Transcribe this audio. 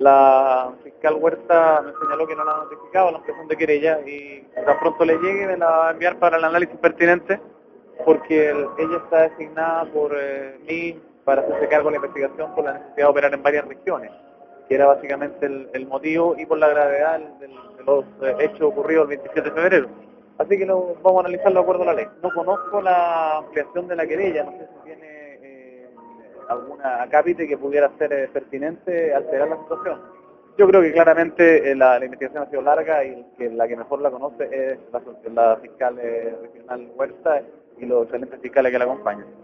La fiscal Huerta me señaló que no la ha notificado a la ampliación de querella y tan pronto le llegue me la va a enviar para el análisis pertinente porque ella está designada por mí para hacerse cargo de la investigación por la necesidad de operar en varias regiones, que era básicamente el motivo y por la gravedad de los hechos ocurridos el 27 de febrero. Así que lo vamos a analizar de acuerdo a la ley. No conozco la ampliación de la querella, no sé si tiene alguna acápite que pudiera ser pertinente alterar la situación. Yo creo que claramente la investigación ha sido larga y que la que mejor la conoce es la fiscal regional Huerta y los excelentes fiscales que la acompañan.